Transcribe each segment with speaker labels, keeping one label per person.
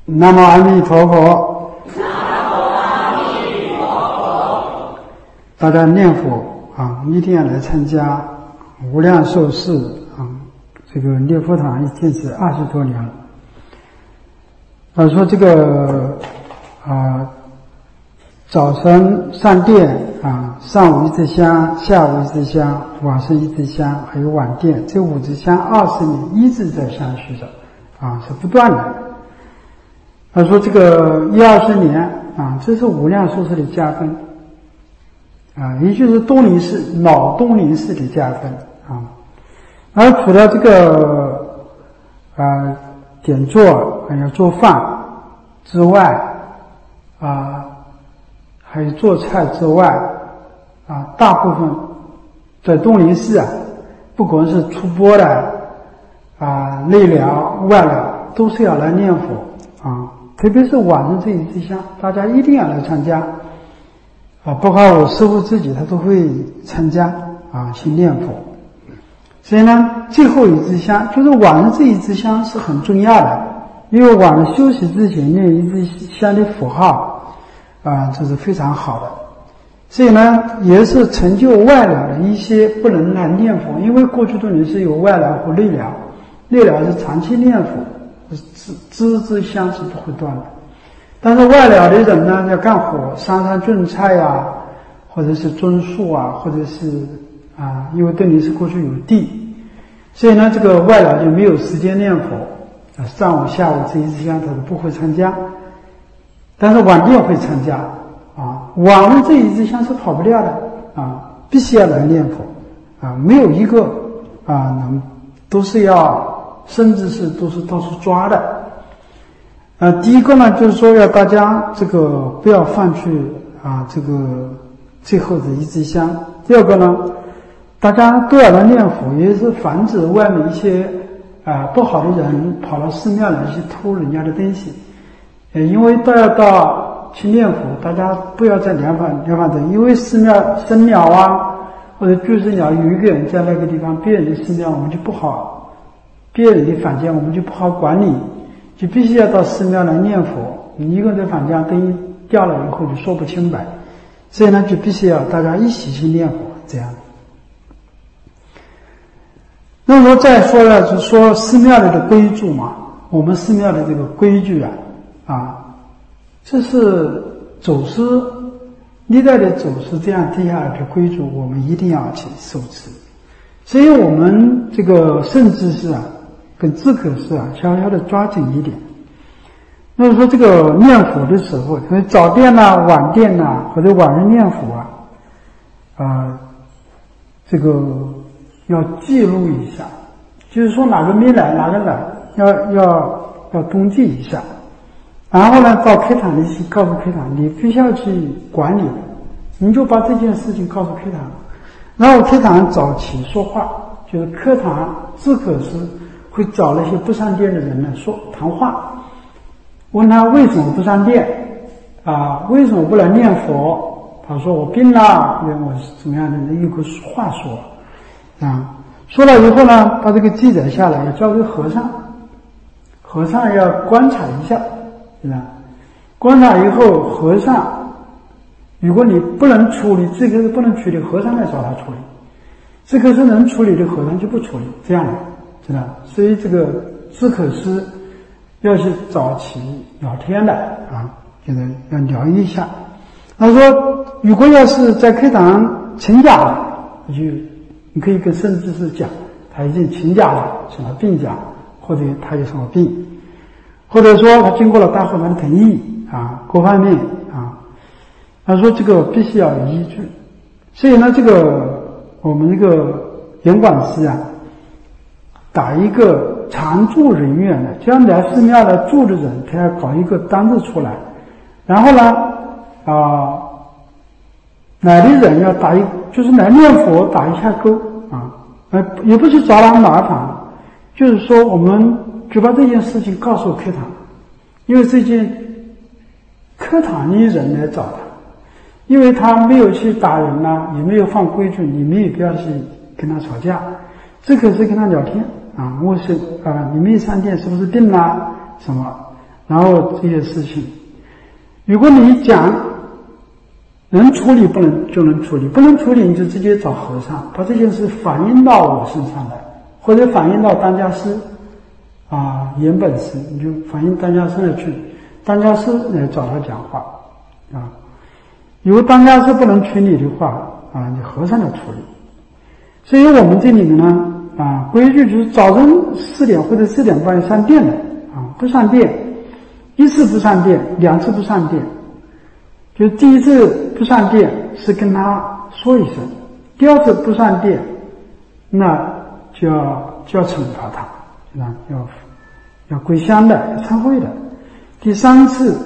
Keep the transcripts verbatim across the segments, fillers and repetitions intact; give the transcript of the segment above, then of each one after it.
Speaker 1: 南无阿弥陀佛。
Speaker 2: 南无阿弥陀佛。
Speaker 1: 大家念佛啊，一定要来参加无量寿寺啊，这个念佛堂已经是二十多年了。啊，说这个啊，早晨上殿啊，上午一支香，下午一支香，晚上一支香，还有晚殿，这五支香二十年一直在相续着啊，是不断的。他说这个一二十年啊，这是无量寿寺的加分啊，也就是东林寺老东林寺的加分啊。而除了这个啊点坐还有做饭之外啊，还有做菜之外啊，大部分在东林寺啊，不管是出钵的啊、内疗外疗，都是要来念佛啊。特别是晚上这一支香，大家一定要来参加啊！包括我师父自己，他都会参加啊，去念佛。所以呢，最后一支香就是晚上这一支香是很重要的，因为晚上休息之前念一支香的佛号啊，这是非常好的。所以呢，也是成就外疗的一些不能来念佛，因为过去多年是有外疗和内疗，内疗是长期念佛。支支支香是不会断的，但是外疗的人呢，要干活，山上种菜呀、啊，或者是种树啊，或者是啊，因为对你是过去有地，所以呢，这个外疗就没有时间念佛啊，上午、下午这一支香他都不会参加，但是晚殿会参加啊，晚上这一支香是跑不掉的啊，必须要来念佛啊，没有一个啊能都是要。甚至是都是到处抓的，呃，第一个呢，就是说要大家这个不要放去啊，这个最后的一支香。第二个呢，大家都要来念佛，也是防止外面一些啊不好的人跑到寺庙来去偷人家的东西。呃，因为都要到去念佛，大家不要在两旁两旁等，因为寺庙生鸟啊或者居士鸟有一个人在那个地方，别人的寺庙我们就不好。别人的房间我们就不好管理，就必须要到寺庙来念佛。你一个人在房间灯一掉了以后就说不清白，所以呢就必须要大家一起去念佛，这样。那么再说呢，就说寺庙里的规矩嘛，我们寺庙的这个规矩啊，啊，这是祖师历代的祖师这样定下来的规矩，我们一定要去守持。所以我们这个甚至是啊。跟自可是啊，悄悄的抓紧一点。那么说这个念佛的时候，所以早殿呐、晚殿呐，或者晚上念佛啊，啊、呃，这个要记录一下，就是说哪个没来，哪个来，要要要登记一下。然后呢，到课堂里去告诉课堂，你必须要去管理，你就把这件事情告诉课堂，然后课堂早起说话，就是课堂自可是。会找那些不上殿的人呢说谈话，问他为什么不上殿啊？为什么不来念佛？他说我病了，因为我是怎么样的一个话说啊。说了以后呢，把这个记载下来，要交给和尚，和尚要观察一下，是吧？观察以后，和尚如果你不能处理这个是不能处理，和尚来找他处理；这个是能处理的，和尚就不处理，这样的。是吧？所以这个自可是要去早起聊天的啊，就是要聊一下。他说，如果要是在课堂请假了，你就你可以跟圣智士讲，他已经请假了，什么病假，或者他有什么病，或者说他经过了大会堂的同意啊，各方面啊。他说这个必须要有依据。所以呢，这个我们这个严管司啊。打一个常住人员的，将来寺庙的住的人，他要搞一个单子出来，然后呢，啊、呃，来的人要打一，就是来念佛打一下勾啊，呃，也不去找他麻烦，就是说我们就把这件事情告诉课堂，因为这件课堂的人来找他，因为他没有去打人呐、啊，也没有犯规矩，你们也不要去跟他吵架，这可是跟他聊天。啊，我是啊，你没上殿是不是病啦？什么然后这些事情，如果你讲能处理不能就能处理，不能处理你就直接找和尚，把这件事反映到我身上来，或者反映到当家师啊严本师，你就反映当家师来去，当家师来找他讲话啊。如果当家师不能处理的话啊，你和尚来处理。所以我们这里面呢啊，规矩就是早晨四点或者四点半上殿的啊，不上殿，一次不上殿，两次不上殿。就第一次不上殿是跟他说一声，第二次不上殿，那就要就要惩罚他，啊，要要归乡的，要忏悔的。第三次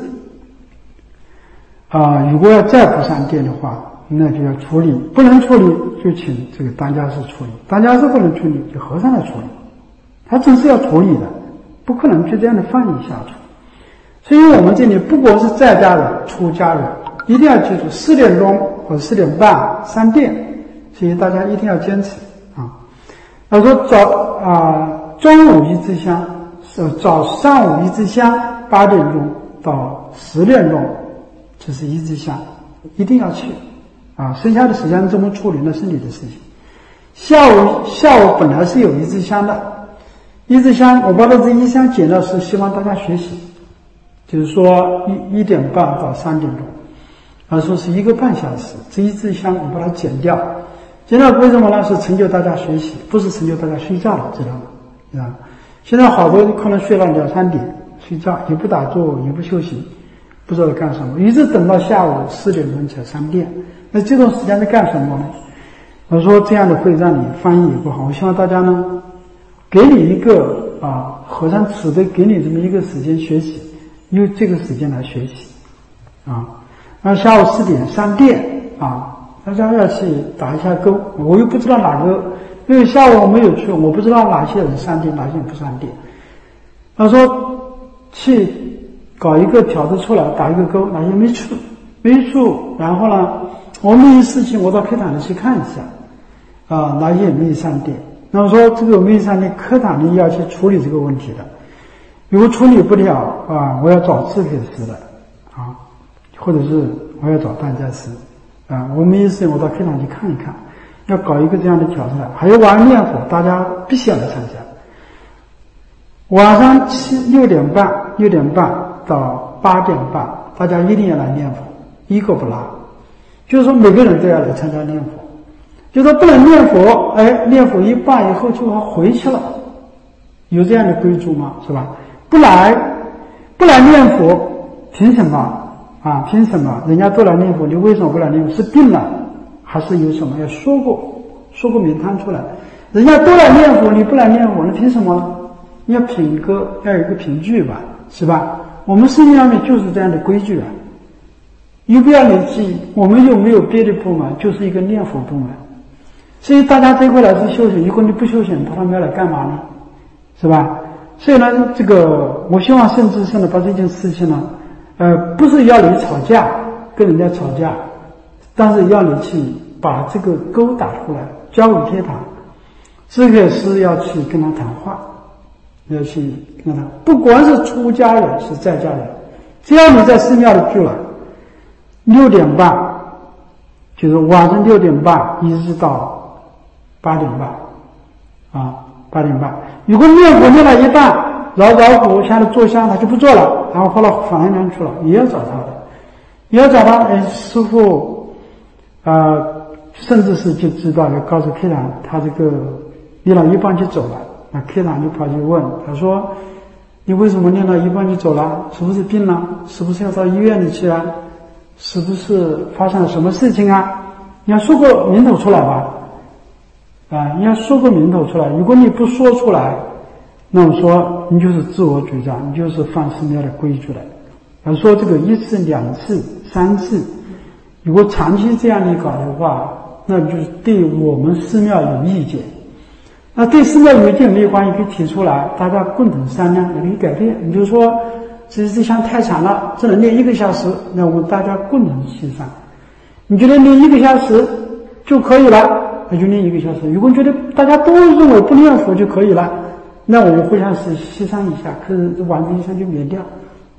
Speaker 1: 啊、呃，如果要再不上殿的话，那就要处理，不能处理就请这个当家师处理，当家师不能处理就和尚来处理，他总是要处理的，不可能就这样的放逸下去。所以我们这里不光是在家人、出家人，一定要记住四点钟或者四点半上殿，所以大家一定要坚持啊。他说早啊，中午一支香，是早上午一支香，八点钟到十点钟，这是一支香，一定要去啊。剩下的时间怎么处理那是你的事情。下午下午本来是有一支香的，一支香我把这一香剪了，是希望大家学习。就是说一一点半到三点钟，啊，说是一个半小时，这一支香我把它剪掉，剪掉为什么呢？是成就大家学习，不是成就大家睡觉了，知道吗？啊，现在好多可能睡到两三点睡觉，也不打坐，也不休息，不知道干什么，一直等到下午四点钟才上殿。那这段时间在干什么呢？我说这样的会让你翻译也不好，我希望大家呢，给你一个啊，和尚慈悲给你这么一个时间学习。用这个时间来学习啊，那下午四点上殿啊，大家要去打一下勾。我又不知道哪个，因为下午我没有去，我不知道哪些人上殿，哪些人不上殿。他说去搞一个条子出来，打一个勾，哪些没去，没去。然后呢，我没有事情，我到课堂里去看一下啊，哪些也没有上殿。那么说这个没有上殿，课堂里要去处理这个问题的。如果处理不了啊，我要找智慧师的啊，或者是我要找当家师啊。我没事，我到课堂去看一看，要搞一个这样的条子来。还有晚上念佛，大家必须要来参加。晚上七六点半，六点半到八点半，大家一定要来念佛，一个不落。就是说每个人都要来参加念佛。就说不能念佛，哎，念佛一半以后就要回去了，有这样的规矩吗？是吧？不来，不来念佛，凭什么啊？凭什么？人家都来念佛，你为什么不来念佛？是病了，还是有什么？要说过，说过名堂出来。人家都来念佛，你不来念佛，那凭什么？你要品格，要有一个凭据吧，是吧？我们世界上面就是这样的规矩啊。又不要离记，我们又没有别的部门，就是一个念佛部门。所以大家这块来是修行，如果你不修行，到他们要来干嘛呢？是吧？所以呢，这个我希望圣至圣的把这件事情呢，呃，不是要你吵架，跟人家吵架，但是要你去把这个勾打出来，交给天堂。这个是要去跟他谈话，要去跟他，不管是出家人是在家人，只要你在寺庙里住了，六点半，就是晚上六点半一直到八点半，啊。八点半，如果念佛念到一半，绕绕佛下来坐香，他就不做了，然后跑到房间去了，也要找他的，也要找他。哎，师父，呃，甚至是就知道要告诉客人，他这个念到一半就走了，那客人就跑去问，他说：“你为什么念到一半就走了？是不是病了？是不是要到医院里去啊？是不是发生了什么事情啊？你要说个名头出来吧。”啊，你要说个名头出来，如果你不说出来，那我说你就是自我主张，你就是犯寺庙的规矩了。要说这个一次、两次、三次，如果长期这样的搞的话，那就是对我们寺庙有意见。那对寺庙有意见没有关系，可以提出来，大家共同商量，也可以改变。你就说这这项太长了，只能练一个小时，那我们大家共同协商。你觉得练一个小时就可以了？那就念一个小时。如果觉得大家都认为不念佛就可以了，那我们互相是协商一下，可是晚上一下就免掉，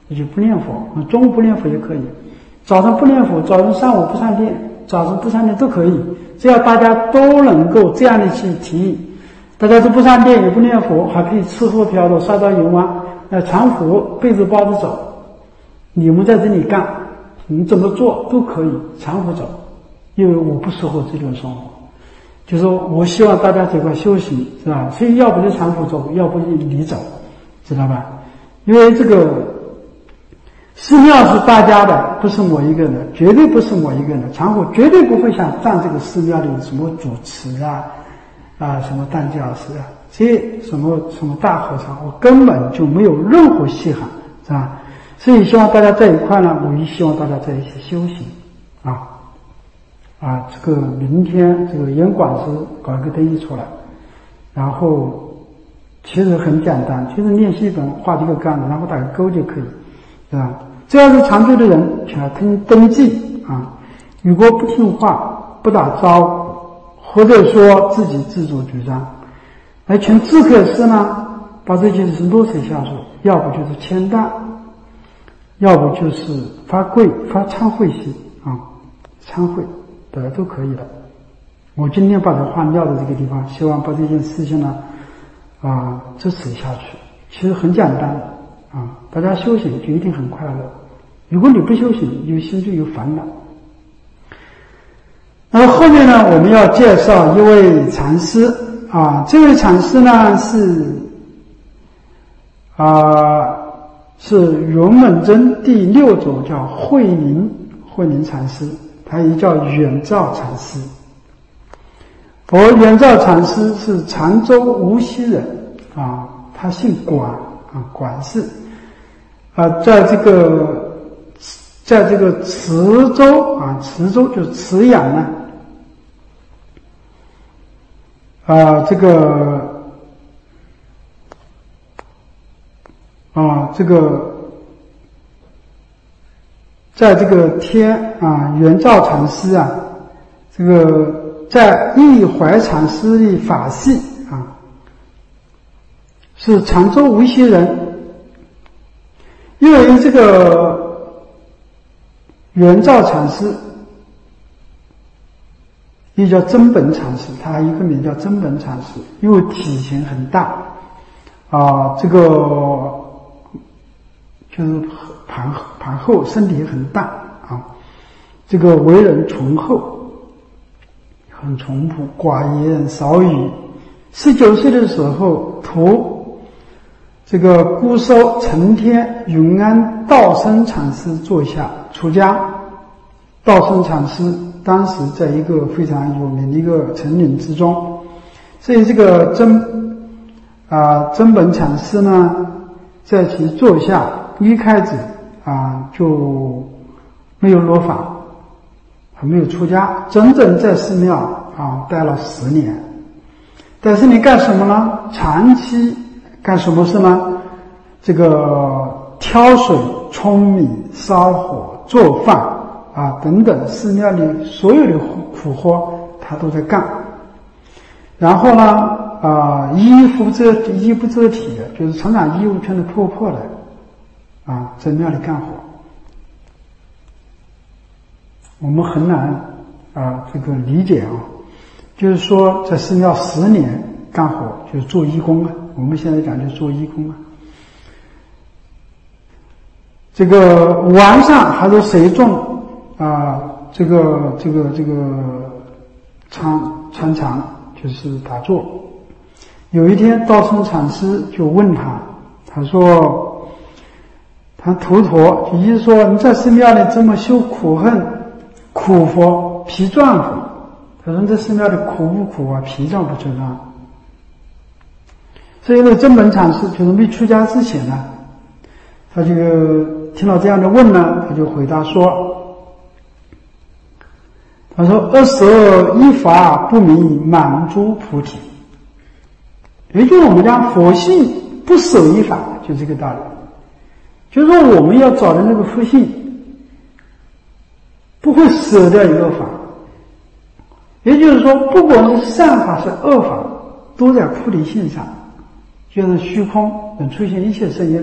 Speaker 1: 那就不念佛，中午不念佛也可以，早上不念佛，早上上午不上殿，早上不上殿都可以，只要大家都能够这样的去提议，大家都不上殿也不念佛，还可以吃喝嫖赌杀盗淫妄，那常服被子包着走，你们在这里干，你怎么做都可以，常服走，因为我不适合这种生活，就是说我希望大家这块修行，是吧？所以要不就常服走，要不就你走，知道吧？因为这个寺庙是大家的，不是我一个人，绝对不是我一个人。常服绝对不会想占这个寺庙里什么主持啊，啊什么当教师啊，这些什么什么大和尚，我根本就没有任何稀罕，是吧？所以希望大家在一块呢，我也希望大家在一起修行啊啊！这个明天这个严管事搞一个灯一出来，然后其实很简单，就是练习本画这个杆子，然后打个勾就可以，是吧？只要是常住的人，请他登登记啊。如果不听话、不打招呼，或者说自己自作主张，来请智客师呢，把这件事落实下去，要不就是签单，要不就是发贵发忏悔信啊，忏悔大家都可以的。我今天把它换掉的这个地方，希望把这件事情呢啊支持下去。其实很简单啊，大家修行就一定很快乐。如果你不修行，你心就有烦恼。那么后面呢，我们要介绍一位禅师啊，这位禅师呢是啊是云门真第六祖叫慧宁慧宁禅师，他也叫远照禅师。而远照禅师是常州无锡人啊，他姓管啊，管氏啊，在这个在这个慈州啊，慈州就是慈阳呢啊，这个啊，这个在这个天啊，圆照禅师啊，这个在义怀禅师的法系啊，是常州无锡人。因为这个圆照禅师也叫真本禅师，他还有一个名叫真本禅师，因为体型很大啊，这个就是盘盘后，身体很大啊，这个为人醇厚，很淳朴，寡言少语。十九岁的时候，图这个姑收承天云安道生禅师座下出家。道生禅师当时在一个非常有名的一个丛林之中，所以这个真啊真本禅师呢，在其座下一开始啊就没有落法，还没有出家，整整在寺庙啊待了十年。但是你干什么呢？长期干什么事呢？这个挑水、舂米、烧火、做饭啊等等，寺庙里所有的苦活他都在干。然后呢啊衣服遮衣不遮体的，就是常常衣服穿得破破的啊，在庙里干活。我们很难啊这个理解啊，就是说在寺庙十年干活，就是做义工啊，我们现在讲就是做义工啊。这个晚上还是谁种啊这个这个这个穿穿墙，就是打坐。有一天道生禅师就问他，他说他头陀，也就是说你在寺庙里这么修苦恨苦佛皮壮苦，他说这寺庙里苦不苦啊，皮壮不壮啊。所以呢真本禅师就是没出家之前呢，他就听到这样的问呢，他就回答说，他说二十二依法不明，满足菩提。也就是我们讲佛性不守依法，就这个道理。就是说我们要找的那个佛性不会舍掉一个法，也就是说不管是善法是恶法，都在菩提性上。就是虚空能出现一切声音，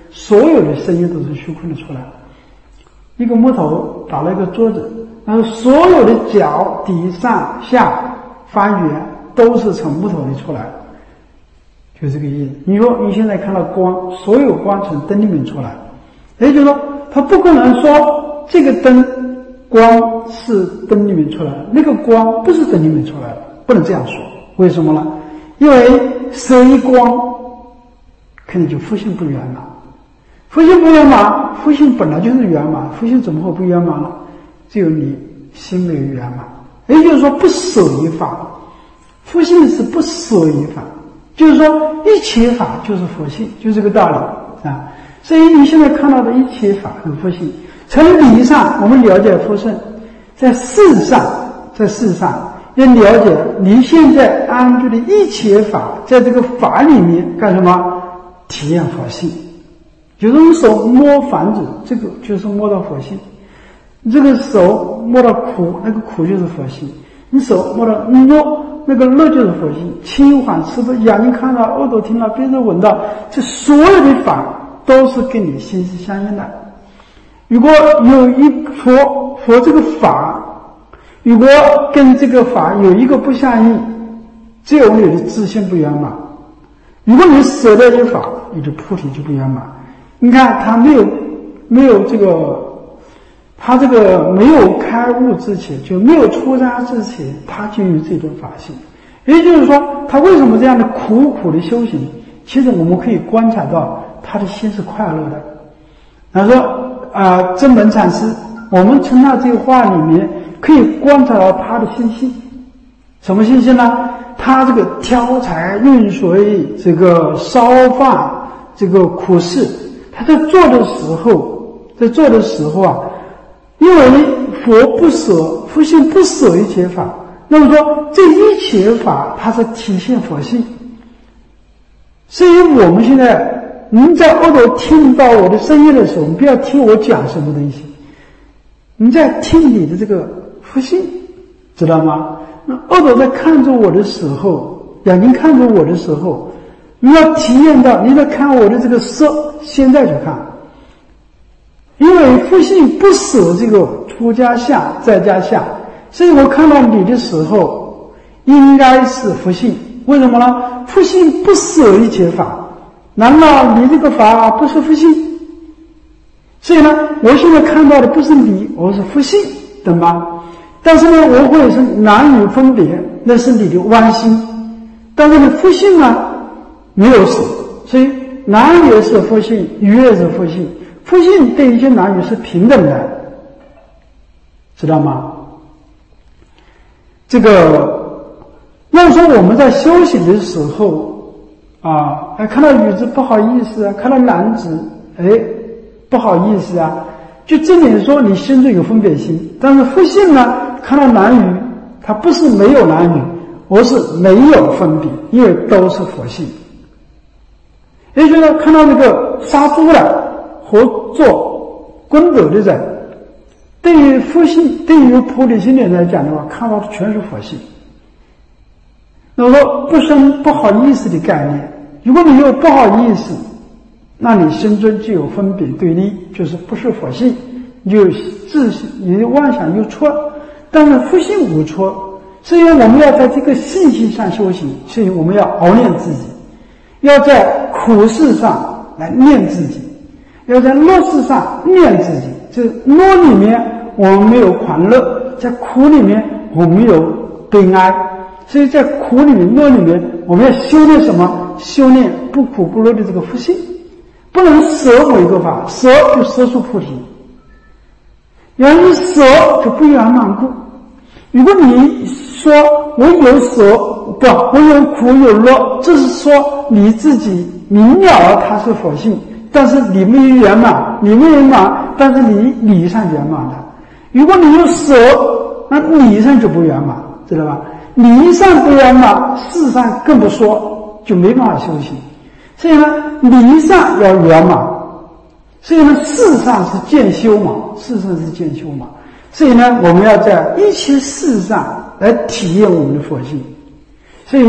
Speaker 1: 所有的声音都是虚空的出来。一个木头打了一个桌子，然后所有的角底上下翻圆都是从木头里出来的，就这个意思。你说你现在看到光，所有光从灯里面出来，也就是说它不可能说这个灯光是灯里面出来的，那个光不是灯里面出来的，不能这样说。为什么呢？因为谁光肯定就复性不圆满，复性不圆满，复性本来就是圆满，复性怎么会不圆满呢？只有你心没有圆满，也就是说不舍一法，复性是不舍一法，就是说一切法就是佛性，就这个道理啊。所以你现在看到的一切法和佛性，从理上我们了解佛性，在事上，在事上要了解你现在安住的一切法，在这个法里面干什么？体验佛性。就是用手摸房子，这个就是摸到佛性；这个手摸到苦，那个苦就是佛性；你手摸到乐，那个乐就是佛性。轻缓吃不，眼睛看到，耳朵听到，鼻子闻到，这所有的法都是跟你心是相应的。如果有一佛佛这个法，如果跟这个法有一个不相应，只有你的自信不圆满。如果你舍掉这法，你的菩提就不圆满。你看他没有没有这个，他这个没有开悟之前，就没有出家之前，他就有这种法性。也就是说，他为什么这样的苦苦的修行？其实我们可以观察到，他的心是快乐的。他说啊、呃，真门禅师，我们从他这个话里面可以观察到他的心性。什么信息呢？他这个挑柴运水，这个烧饭，这个苦事，他在做的时候，在做的时候啊，因为佛不舍，佛性不舍一切法，那么说这一切法它是体现佛性。所以我们现在，您在耳朵听到我的声音的时候，你不要听我讲什么东西，你在听你的这个佛性，知道吗？那耳朵在看着我的时候，眼睛看着我的时候，你要体验到，你在看我的这个色，现在去看，因为佛性不舍这个出家相在家相，所以我看到你的时候应该是佛性。为什么呢？佛性不舍一切法，难道你这个法不是佛性？所以呢，我现在看到的不是你，我是佛性，懂吗？但是呢，我会是男女分别，那是你的弯心。但是呢，佛性呢没有舍，所以男也是佛性，女也是佛性。佛性对一些男女是平等的，知道吗？这个要说我们在修行的时候啊，哎，看到女子不好意思啊，看到男子哎不好意思啊，就证明说你心中有分别心。但是佛性呢，看到男女，它不是没有男女，而是没有分别，因为都是佛性。也就是说，看到那个杀猪的或做功德的人，对于佛性，对于菩提心的人来讲的话，看到的全是佛性。那么说不生不好意思的概念，如果你有不好意思，那你心中就有分别对立，就是不是佛性，你就自你的妄想有错，但是佛性无错。所以我们要在这个信心上修行，所以我们要熬练自己，要在苦事上来念自己，要在乐事上念自己。这乐里面我们没有狂乐，在苦里面我们有悲哀，所以在苦里面乐里面我们要修炼什么？修炼不苦不乐的这个佛性，不能舍某一个法，舍就舍出菩提，然后舍就不圆满故。如果你说我有舍不，我有苦有乐，这是说你自己明了它是佛性，但是你没有圆满，你没圆满，但是你理上圆满了。如果你有舍，那理上就不圆满，知道吧？理上不圆满，事上更不说，就没办法修行。所以呢，理上要圆满，所以呢，事上是渐修嘛，事上是渐修嘛。所以呢，我们要在一切事上来体验我们的佛性。所以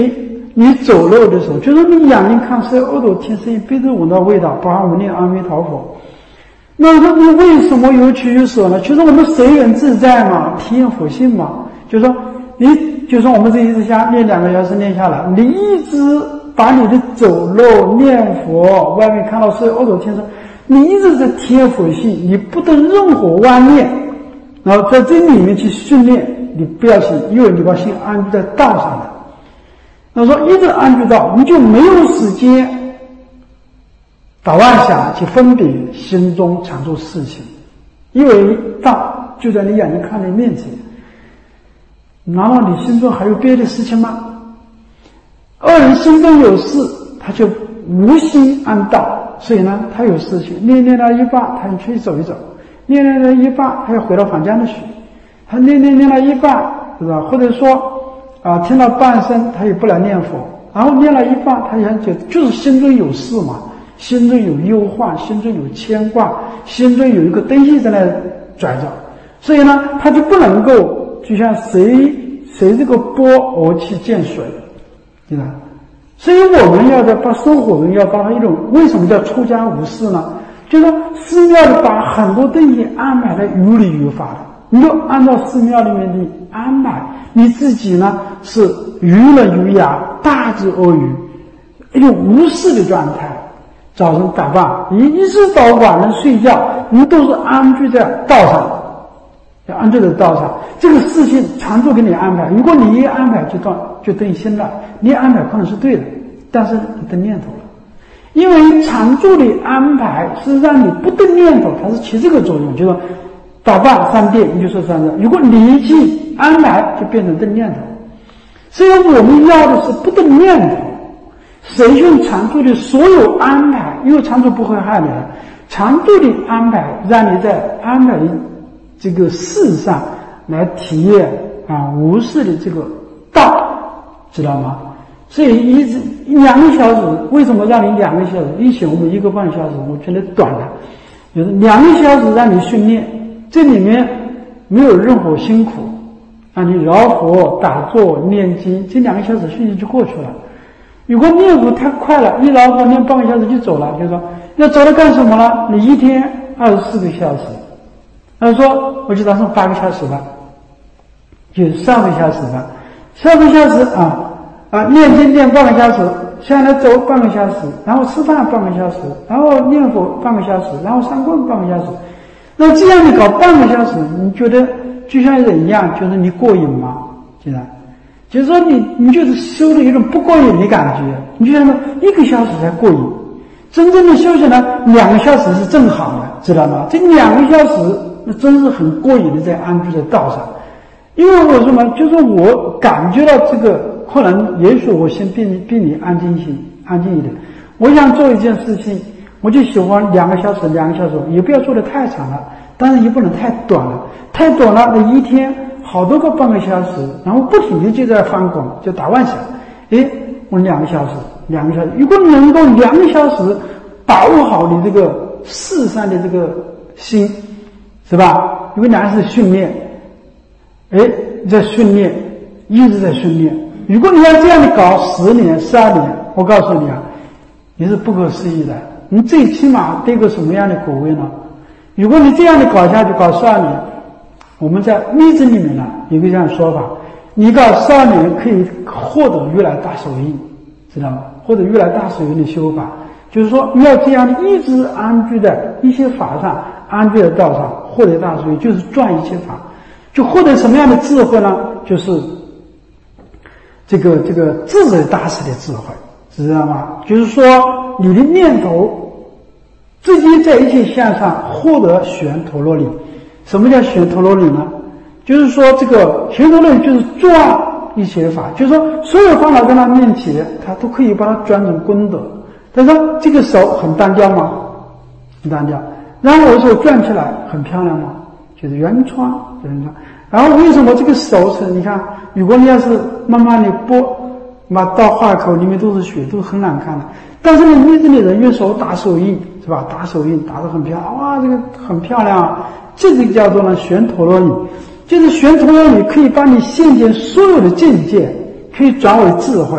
Speaker 1: 你走路的时候，就是你眼睛看色、耳朵听声音、鼻子闻到味道，八无念阿弥陀佛。那么你为什么有取有舍呢？就是我们随缘自在嘛，体验佛性嘛。就是说，你就说我们这一直下念两个小时念下来，你一直把你的走路、念佛、外面看到色、耳朵听声，你一直在体验佛性，你不得任何妄念，然后在这里面去训练，你不要心，因为你把心安居在道上了。那说一直安居道，你就没有时间打妄想去分别心中常做事情，因为道就在你眼睛看的面前。难道你心中还有别的事情吗？二人心中有事，他就无心安道，所以呢，他有事情，念念到一半，他就出去走一走；念念到一半，他要回到房间里去；他念念念到一半，是吧？或者说啊，听到半声，他也不来念佛，然后念了一半，他想就就是心中有事嘛，心中有忧患，心中有牵挂，心中有一个东西在那拽着，所以呢，他就不能够就像谁谁这个波而去见水，对吧？所以我们要在把生活中要把它一种，为什么叫出家无事呢？就是说寺庙里把很多东西安排的有理有法的，你就按照寺庙里面的安排，你自己呢是娱乐儒雅，大智若愚，一种无事的状态。早晨打扮，你一直到晚上睡觉，你都是安居在道上，要安居在道上。这个事情常做给你安排，如果你一安排就到就等于心了，你安排可能是对的，但是你的念头了。因为常住的安排是让你不动念头，它是起这个作用，就是说打扮三遍，你就说三遍。如果你去安排，就变成动念头。所以我们要的是不动念头。谁用常住的所有安排，因为常住不会害你的，常住的安排让你在安排的这个事上来体验啊无事的这个道，知道吗？所以一直两个小时，为什么让你两个小时？以前我们一个半小时，我觉得短了，就是两个小时让你训练，这里面没有任何辛苦，让你绕佛、打坐、念经，这两个小时训练就过去了。如果念佛太快了，一绕佛念半个小时就走了，就是说要走了干什么了？你一天二十四个小时，他说我就打算八个小时吧，就三个小时吧，三个小时啊。啊，念经念半个小时，下来走半个小时，然后吃饭半个小时，然后念佛半个小时，然后上供半个小时。那这样你搞半个小时，你觉得就像人一样，就是你过瘾吗？现在就是说你你就是修的一种不过瘾的感觉，你就像说一个小时才过瘾，真正的修行呢，两个小时是正好的，知道吗？这两个小时那真是很过瘾的在安居在道上。因为我什么，就是我感觉到这个。可能也许我心比你比你安静些，安静一点。我想做一件事情，我就喜欢两个小时，两个小时，也不要做得太长了，但是也不能太短了。太短了，那一天好多个半个小时，然后不停的就在翻滚，就打妄想。诶，我两个小时，两个小时，如果能够两个小时把握好你这个事上的这个心，是吧？如果两个小时训练，诶，在训练，一直在训练。如果你要这样的搞十年、十二年，我告诉你啊，你是不可思议的。你最起码得个什么样的果位呢？如果你这样的搞下去，搞十二年，我们在密旨里面呢有个这样的说法：你搞十二年可以获得如来大手印，知道吗？获得如来大手印的修法，就是说你要这样的一直安居在一些法上，安居在道上，获得大手印，就是转一切法，就获得什么样的智慧呢？就是。这个这个自在大师的智慧，知道吗？就是说，你的念头直接在一切相上获得旋陀罗尼。什么叫旋陀罗尼呢？就是说，这个旋陀罗尼就是转一切法，就是说，所有烦恼在他面前，他都可以把它转成功德。他说，这个手很单调吗？很单调。然后我手转起来很漂亮吗？就是圆穿，圆穿。然后为什么这个手是？你看，如果你要是慢慢的剥，把到化口里面都是血，都很难看的。但是呢，你这里人用手打手印，是吧？打手印打得很漂亮，哇，这个很漂亮啊！这个叫做呢旋陀罗尼，就是旋陀罗尼可以把你现前所有的境界，可以转为智慧，可以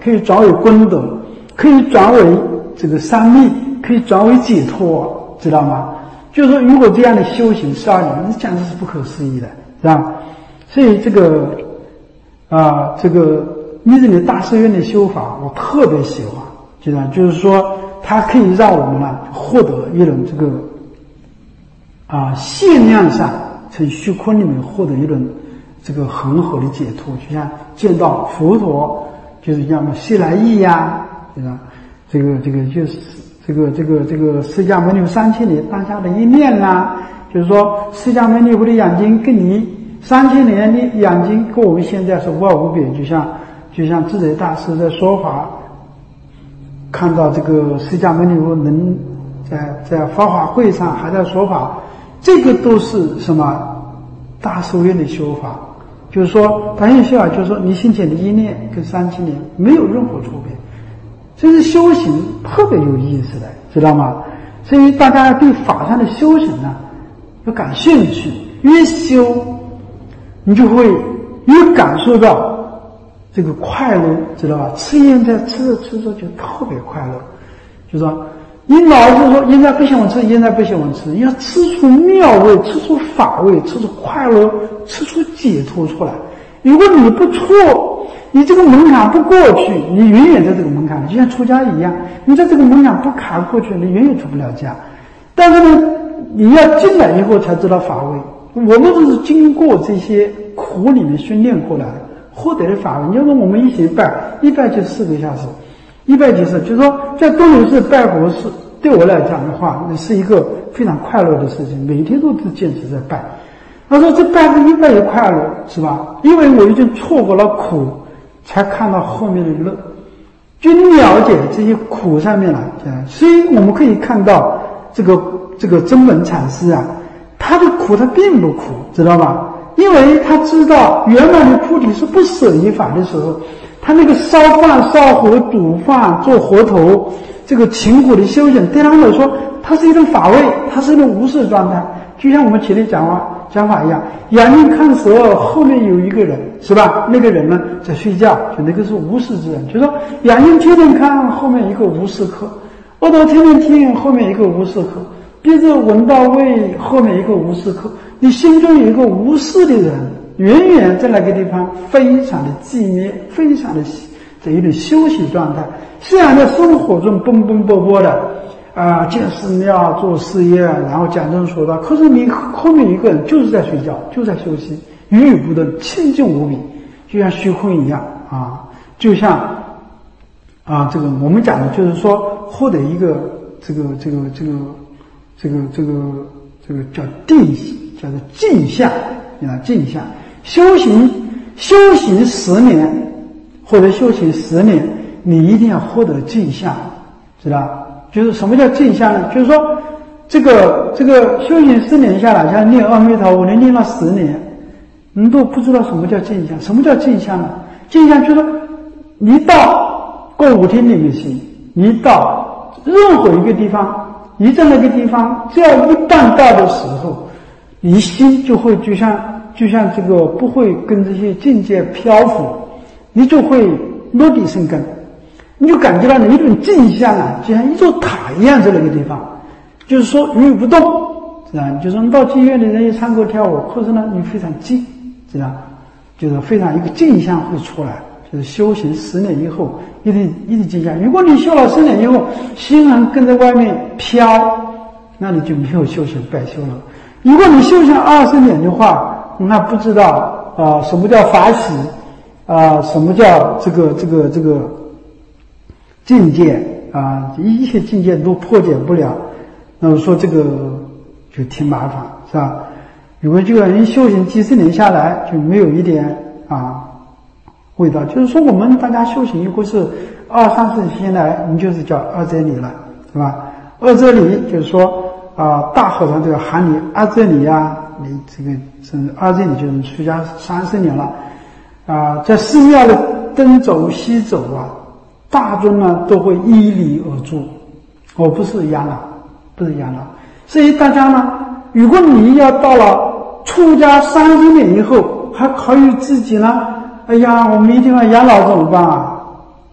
Speaker 1: 可以转为功德，可以转为这个三昧，可以转为解脱，知道吗？就是说，如果这样的修行十二年，那简直是不可思议的，是吧？所以这个啊，这个密宗的大誓愿的修法，我特别喜欢，知道，就是说，它可以让我们呢获得一种这个啊限量上从虚空里面获得一种这个很好的解脱，就像见到佛陀，就是要么西来意呀，对吧？这个这个就是这个这个这个释迦牟尼三千年当下的一念呐，就是说释迦牟尼佛的眼睛跟你三千年的眼睛跟我们现在是无二无别，就像就像智者大师在说法，看到这个释迦牟尼佛能在在法华会上还在说法，这个都是什么大誓愿的修法。就是说大愿修法，就是说你心前的一念跟三千年没有任何区别，这是修行特别有意思的，知道吗？所以大家对法上的修行呢要感兴趣，越修你就会越感受到这个快乐，知道吧？吃烟在吃着吃着就特别快乐，就是说你老是说烟在不喜欢吃，烟在不喜欢吃，你要吃出妙味，吃出法味，吃出快乐，吃出解脱出来。如果你不错，你这个门槛不过去，你永远在这个门槛里，就像出家一样，你在这个门槛不卡过去，你永远出不了家。但是呢，你要进来以后才知道法味。我们都是经过这些苦里面训练过来的，获得的法味。你要说我们一起拜，一拜就四个小时。一拜即是，就是说，在东流寺拜佛是对我来讲的话，那是一个非常快乐的事情，每天都是坚持在拜。他说这拜个一拜也快乐，是吧？因为我已经错过了苦，才看到后面的乐，就了解这些苦上面来讲。所以我们可以看到这个这个真本禅师啊，他的苦他并不苦，知道吧？因为他知道圆满的菩提是不舍一法的时候，他那个烧饭、烧火、煮饭、做活头，这个勤苦的修行，对他来说，它是一种法味，它是一种无视状态。就像我们前面讲话讲法一样，眼睛看蛇，后面有一个人，是吧？那个人呢在睡觉，就那个是无视之人。就说眼睛天天看，后面一个无视客；耳朵天天听，后面一个无视客；鼻子闻到味，后面一个无视客。你心中有一个无视的人，远远在那个地方非常的寂灭，非常的这一种休息状态。虽然在生活中奔奔波波的啊、呃，建寺庙做事业，然后讲经说道，可是你后面一个人就是在睡觉，就在休息，语语不顿，清净无比，就像虚空一样啊，就像啊这个我们讲的就是说获得一个这个这个这个这个这个这个叫定。叫做静相，啊，静相。修行修行十年或者修行十年，你一定要获得静相，知道？就是什么叫静相呢？就是说，这个这个修行十年下来，像念阿弥陀佛，你念了十年，你都不知道什么叫静相。什么叫静相呢？静相就是说，你到歌舞厅里面去，你到任何一个地方，你在那个地方，只要一旦到的时候，你心就会就像就像这个不会跟这些境界漂浮，你就会落地生根，你就感觉到你一种静相啊，就像一座塔一样在那个地方，就是说语不动，是吧？就是说你到妓院里人家唱歌跳舞，可是呢你非常静，是吧？就是非常一个静相会出来。就是修行十年以后，一定一定静相。如果你修了十年以后，心还跟在外面飘，那你就没有修行，白修了。如果你修行二十年的话，那不知道啊、呃、什么叫法喜啊、呃，什么叫这个这个这个境界啊、呃，一切境界都破解不了。那么说这个就挺麻烦，是吧？如果这个人修行几十年下来，就没有一点啊味道。就是说我们大家修行，如果是二三十年来，你就是叫二遮里了，是吧？二遮里就是说。啊，大和尚都要喊你阿遮里呀，你这个是阿遮里就是出家三十年了，啊，在寺庙的东走西走啊，大众呢都会依礼而住，我不是养老，不是养老，所以大家呢，如果你要到了出家三十年以后，还考虑自己呢，哎呀，我们一定要养老怎么办啊？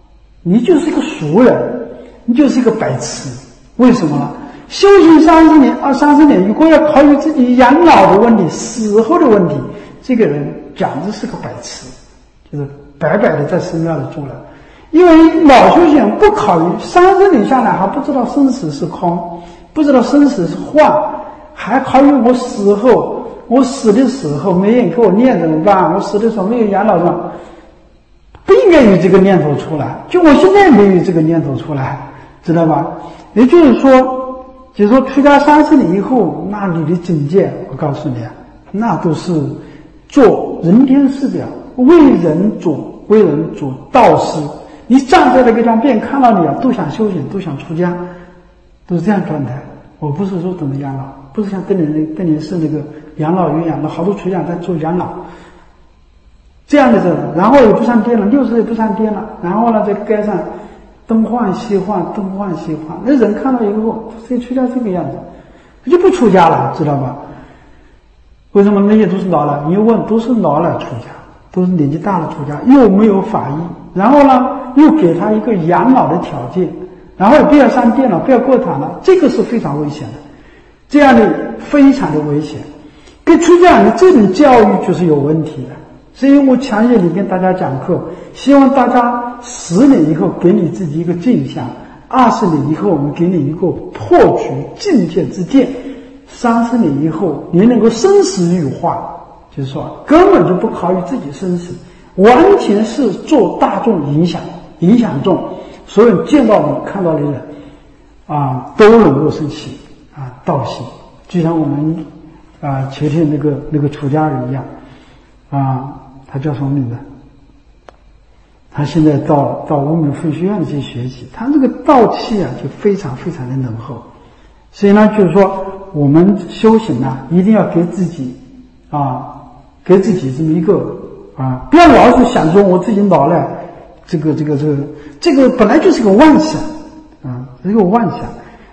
Speaker 1: 你就是一个俗人，你就是一个白痴。为什么呢？修行三十年、二三十年，如果要考虑自己养老的问题、死后的问题，这个人简直是个白痴，就是白白的在寺庙里住了。因为老修行人不考虑三十年下来还不知道生死是空，不知道生死是幻，还考虑我死后，我死的时候没人给我念怎么办？我死的时候没有养老院，不应该有这个念头出来。就我现在没有这个念头出来，知道吧？也就是说，就是说出家三十年以后，那你的境界，我告诉你啊，那都是做人天师表，为人主，为人主道师。你站在那个地方，别人看到你啊，都想修行，都想出家，都是这样状态。我不是说等着养老，不是像邓林邓林寺那个养老院养了好多出家在做养老这样的人，然后也不上殿了，六十岁不上殿了，然后呢在街上东晃西晃，东晃西晃，那人看到以后，这出家这个样子，他就不出家了，知道吧？为什么那些都是老了？你问，都是老了出家，都是年纪大了出家，又没有法医，然后呢又给他一个养老的条件，然后也不要上殿了，不要过堂了，这个是非常危险的，这样的非常的危险。跟出家人的这种教育就是有问题的。所以我强烈地跟大家讲课，希望大家十年以后给你自己一个镜像，二十年以后我们给你一个破局境界之见，三十年以后你能够生死与化，就是说根本就不考虑自己生死，完全是做大众影响，影响众，所有人见到你看到的人啊都能够升起啊道心，就像我们啊前天那个那个出家人一样啊。他叫什么名字？他现在到到我们佛学院去学习，他这个道气啊就非常非常的浓厚。所以呢，就是说我们修行啊，一定要给自己啊，给自己这么一个啊，不要老是想说我自己老了，这个这个这个这个本来就是个妄想啊，是个妄想。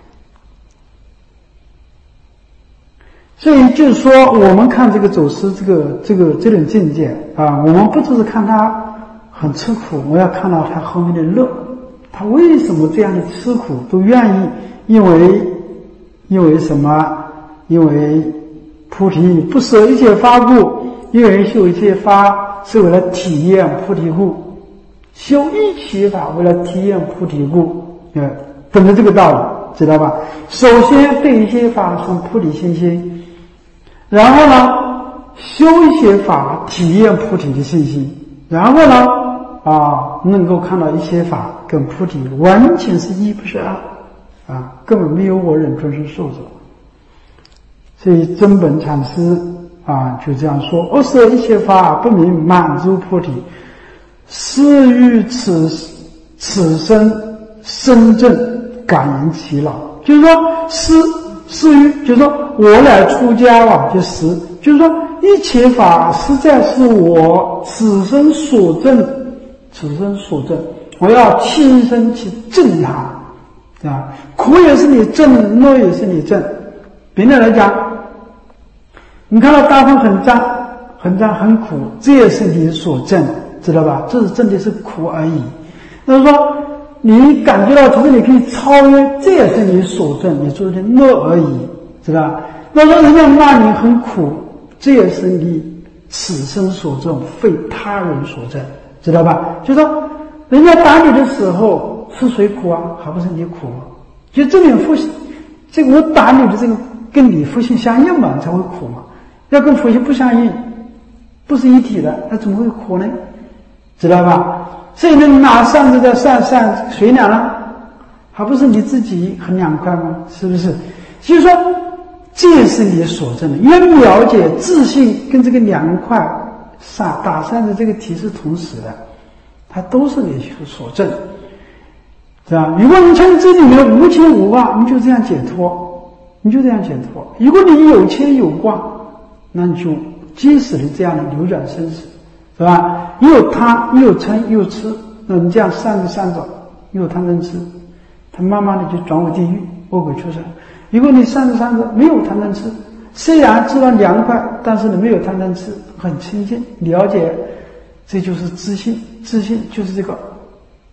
Speaker 1: 所以就是说，我们看这个走师这个这个这种境界啊，我们不只是看他很吃苦，我要看到他后面的乐。他为什么这样的吃苦都愿意？因为因为什么？因为菩提不舍一切法故，因为修一切法是为了体验菩提故，修一切法为了体验菩提故，呃，懂得这个道理，知道吧？首先对一些法生菩提信心。然后呢，修一些法，体验菩提的信心。然后呢，啊，能够看到一些法跟菩提完全是一不是二，啊，根本没有我人终身受者。所以真本禅师啊就这样说：恶舍一切法，不明满足菩提，是于此此生深正感应其老。就是说，是。是于，就是说我来出家啊，就是就是说一切法实在是我此生所证，此生所证，我要亲身去证它，啊，苦也是你证，乐也是你证。别人来讲，你看到大风很脏，很脏很苦，这也是你所证，知道吧？这是真的是苦而已。那么说。你感觉到这个你可以超越，这也是你所证，你做的乐而已，知道吧？那说人家骂你很苦，这也是你此生所证，非他人所证，知道吧？就说人家打你的时候是谁苦啊？还不是你苦吗？就这点佛性，这个我打你的这个跟你佛性相应嘛，才会苦嘛。要跟佛性不相应，不是一体的，那怎么会苦呢？知道吧？所以呢，拿扇子在扇扇谁凉了？还不是你自己很凉快吗？是不是？就是说，这是你所证的。越了解自信跟这个凉快扇打扇子这个体是同时的，它都是你所证，是吧？如果你从这里面无牵无挂，你就这样解脱，你就这样解脱。如果你有牵有挂，那你就即使的这样的流转生死。是吧？又贪又嗔又痴，那你这样散着散着，又贪嗔痴，他慢慢的就转为地狱、恶鬼畜生。如果你散着散着没有贪嗔痴，虽然知道凉快，但是你没有贪嗔痴，很清净，了解，这就是自信。自信就是这个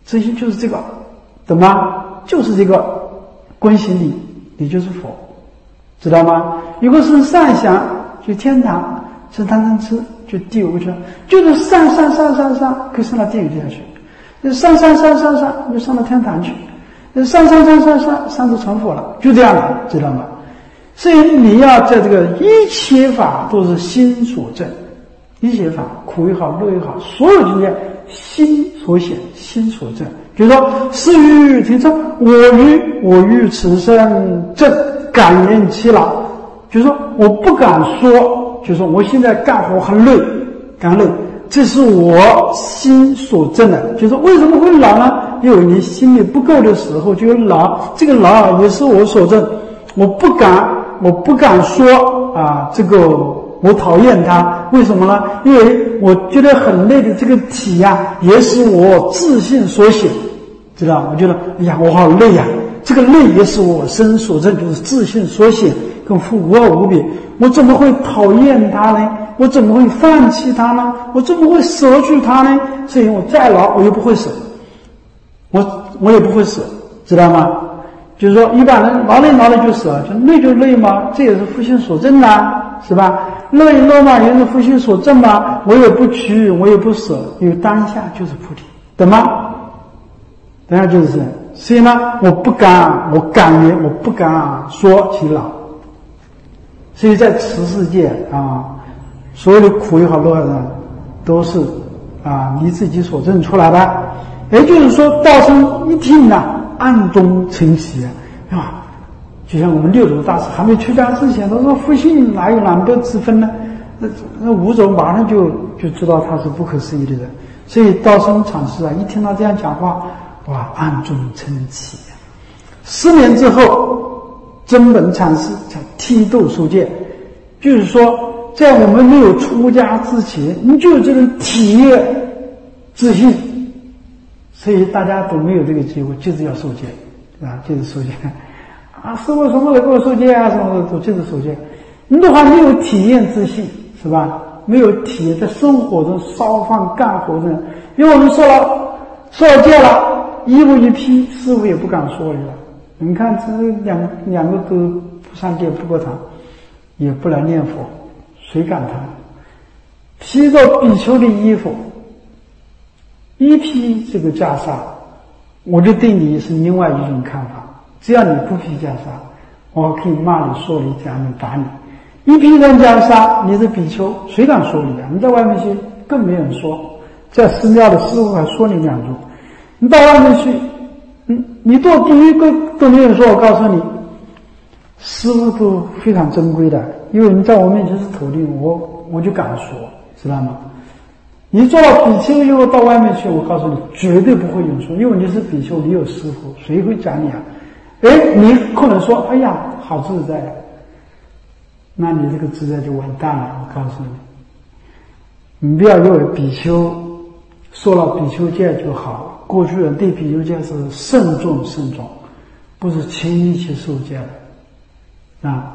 Speaker 1: 真心就是这个，懂吗？就是这个观心理，你就是佛，知道吗？如果是善想，就天堂；是贪嗔痴，就地狱去。就是上上上上上，可以上到地狱下去；上上上上上，就上到天堂去；上上上上上，上到成佛了，就这样了，知道吗？所以你要在这个一切法都是心所证，一切法苦也好，乐也好，所有境界心所显，心所证。就是说，是欲听称，我欲我欲此生正感言其劳。就是说，我不敢说，就是说我现在干活很累，干累，这是我心所证的。就是说，为什么会劳呢？因为你心里不够的时候就有劳，这个劳也是我所证。我不敢，我不敢说啊，这个我讨厌它，为什么呢？因为我觉得很累的这个体呀、啊，也是我自信所显，知道吗？我觉得，哎呀，我好累呀、啊，这个累也是我身所证，就是自信所显，跟复无二无别。我怎么会讨厌它呢？我怎么会放弃它呢？我怎么会舍去它呢？所以我再劳，我也不会舍，我我也不会舍，知道吗？就是说，一般人劳累劳累就舍，就累就累嘛，这也是复心所证呐，是吧？乐一乐嘛，也是复心所证嘛。我也不取，我也不舍，因为当下就是菩提，懂吗？当下就是这样。所以呢，我不敢，我敢言，我不敢说其劳。所以在此世界啊，所有的苦也好，乐也好，都是啊你自己所证出来的。也就是说，道生一听呐。暗中成喜啊，就像我们六祖大师还没出家之前，他说复性哪有懒惰之分呢？那那五祖马上就就知道他是不可思议的人。所以道生禅师啊，一听到这样讲话，哇，暗中称奇。十年之后，真本禅师才剃度受戒，就是说，在我们没有出家之前，你就有这种体验自信。所以大家都没有这个机会，就是要受戒，啊，就是受戒，啊，师父什么时候给我受戒啊？什么时候都就是受戒。你的话没有体验自信，是吧？没有体验在生活中烧饭干活中，因为我们受了受了戒了，衣服一披，师父也不敢说了。你看这两两个都不上戒不过堂，也不来念佛，谁敢谈？披着比丘的衣服。一披这个袈裟，我就对你是另外一种看法。只要你不披袈裟，我可以骂你、说你、讲你、打你。一披上袈裟，你是比丘，谁敢说你啊？你在外面去更没人说，在寺庙的师父还说你两句。你到外面去，嗯，你到第一个都没人说。我告诉你，师父都非常珍贵的，因为你在我面前是头领，我我就敢说，知道吗？你做了比丘以后到外面去，我告诉你，绝对不会有人说，因为你是比丘，你有师父，谁会讲你啊？哎，你可能说，哎呀，好自在，那你这个自在就完蛋了。我告诉你，你不要以为比丘受了比丘戒就好，过去人对比丘戒是慎重慎重，不是轻易去受戒的啊。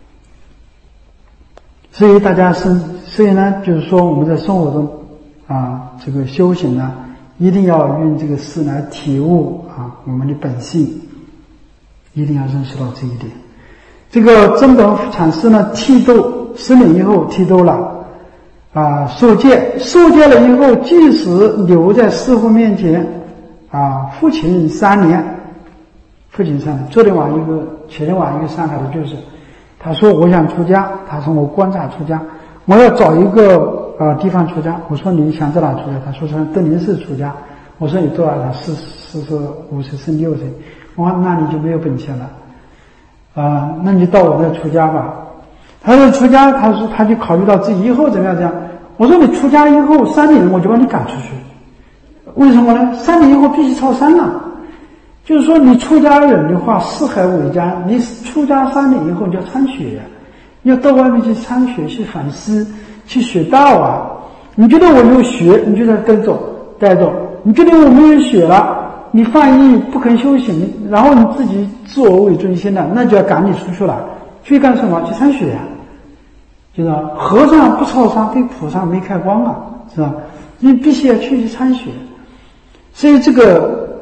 Speaker 1: 所以大家生，所以呢，就是说我们在生活中。啊，这个修行呢，一定要用这个事来体悟啊我们的本性，一定要认识到这一点。这个真本禅师呢，剃度十年以后剃度了，啊，受戒，受戒了以后，即使留在师父面前，啊，父亲三年，父亲三年。昨天晚一个，前天晚一个上海的就是，他说我想出家，他说我观察出家，我要找一个。呃，地方出家，我说你想在哪出家？他说从登临寺出家。我说你多少了？四四十五岁，剩六岁。我说那你就没有本钱了，啊、呃，那你到我这出家吧。他说出家，他说他就考虑到自己以后怎么样这样。我说你出家以后三年，我就把你赶出去。为什么呢？三年以后必须超三了。就是说你出家人的话，四海为家，你出家三年以后就要参学呀，要到外面去参学，去反思。去学道啊！你觉得我没有学，你就在跟走带走；你觉得我没有学了，你放逸不肯修行，然后你自己自我为中心了，那就要赶你出去了。去干什么？去参学呀、啊！就是和尚不超商，对菩萨没开光啊，是吧？你必须要去参学。所以这个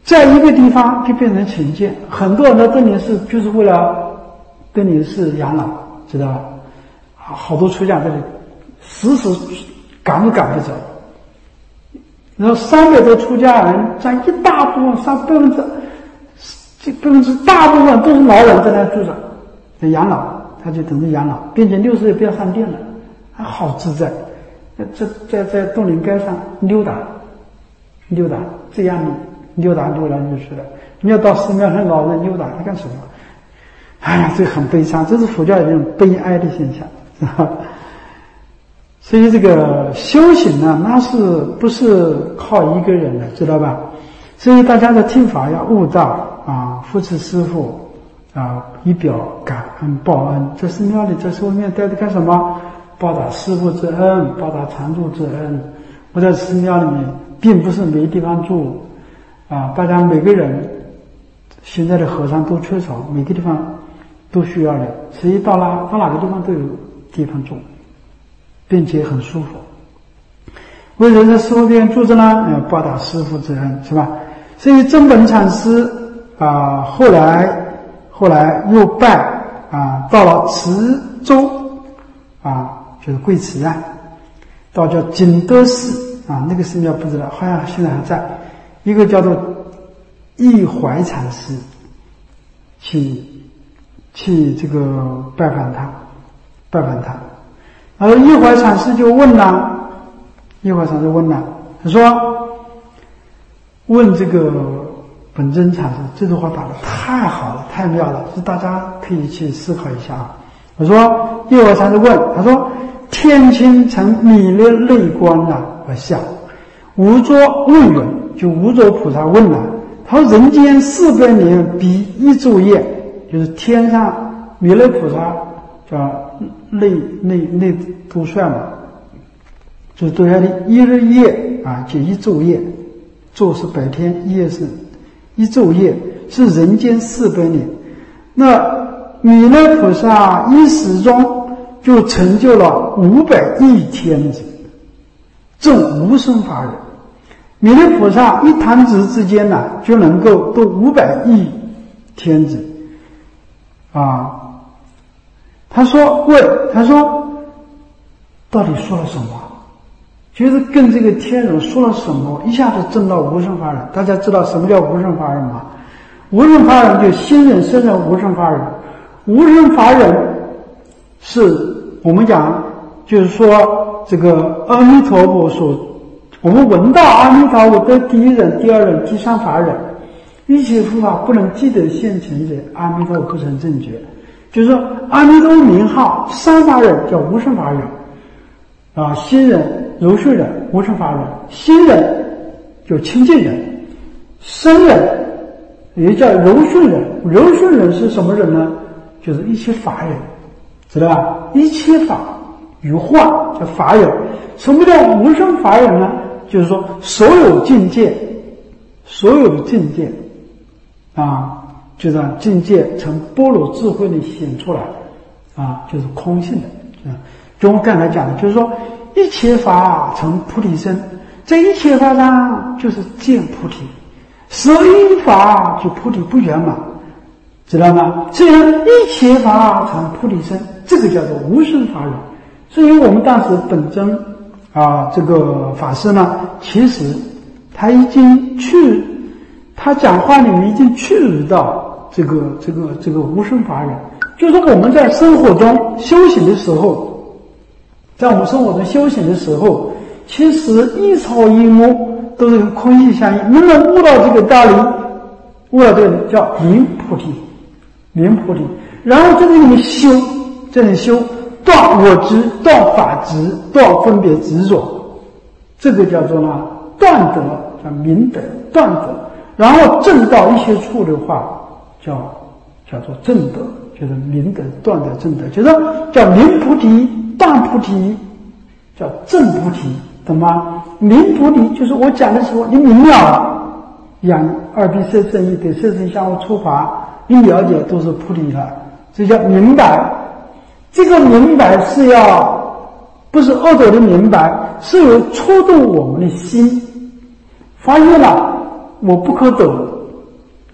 Speaker 1: 在一个地方就变成浅见。很多人到敦宁寺就是为了敦宁寺养老，知道吧？好多出家在这里死死赶都赶不走。然后三百多出家人占一大部分，三百分之这百分之大部分都是老人在那住着，在养老，他就等着养老，并且六十岁不要上殿了，还好自在。在在在东陵街上溜达，溜达这样溜达溜来溜去的。你要到寺庙上老人溜达，他干什么？哎呀，这很悲伤，这是佛教一种悲哀的现象，知道吧？所以这个修行呢，那是不是靠一个人的，知道吧？所以大家的听法要悟道啊，扶持师父啊，以表感恩报恩。在寺庙里，在寺庙待着干什么？报答师父之恩，报答常住之恩。我在寺庙里面，并不是没地方住啊，大家每个人现在的和尚都缺少，每个地方都需要的，所以到哪到哪个地方都有地方住，并且很舒服。为人在师父边住着呢，要报答师父之恩，是吧？所以真本禅师啊，后来后来又拜啊，到了慈州啊，就是贵池岸，到叫景德寺啊，那个寺庙不知道，好像现在还在。一个叫做义怀禅师，去去这个拜访他，拜访他。然后义怀禅师就问了，义怀禅师问了，他说：“问这个本真禅师，这句话打得太好了，太妙了，是大家可以去思考一下啊。”我说，义怀禅师问，他说：“天亲曾泯灭泪光啊而笑，无着问远，就无着菩萨问了，他说人间四百年比一昼夜，就是天上弥勒菩萨叫内内内多帅嘛，就是多下的一日夜啊，就一昼夜，昼是白天，夜是一昼夜，是人间四百年。那弥勒菩萨一时中就成就了五百亿天子，证无生法忍。弥勒菩萨一弹指之间呢、啊，就能够度五百亿天子啊。他说问他说到底说了什么，就是跟这个天人说了什么，一下子证到无生法忍。大家知道什么叫无生法忍吗？无生法忍就心忍身忍无生法忍。无生法忍是我们讲，就是说这个阿弥陀佛所，我们闻到阿弥陀佛的第一忍、第二忍、第三法忍，一切佛法不能记得现前者，阿弥陀佛不成正觉。就是说阿弥陀佛名号三法忍叫无生法忍啊，心忍、柔顺忍、无生法忍。心忍就清净忍，身忍也叫柔顺忍。柔顺忍是什么忍呢？就是一切法忍，知道吧？一切法与化叫法忍。什么叫无生法忍呢？就是说所有境界，所有的境界啊，就让境界从般若智慧里显出来啊，就是空性的啊。就我刚才讲的，就是说一切法成菩提身，在一切法上就是见菩提，舍一法就菩提不圆满，知道吗？这样一切法成菩提身，这个叫做无生法忍。所以我们当时本真啊，这个法师呢，其实他已经去，他讲话里面已经去入到这个这个这个无生法忍。就是说我们在生活中修行的时候，在我们生活中修行的时候，其实一草一木都是跟空性相应。能够悟到这个道理，悟到这个叫明菩提，明菩提。然后在这里面修，这里修断我执、断法执、断分别执着，这个叫做呢断德，叫明德断德。然后证到一些处的话，叫叫做正德，就是明德断德正德，就是叫明菩提、断菩提，叫正菩提，懂吗？明菩提就是我讲的时候，你明了了，养二谛色圣意对色身相互触法，你了解都是菩提了，这叫明白。这个明白是要不是恶斗的明白，是有触动我们的心，发现了我不可得，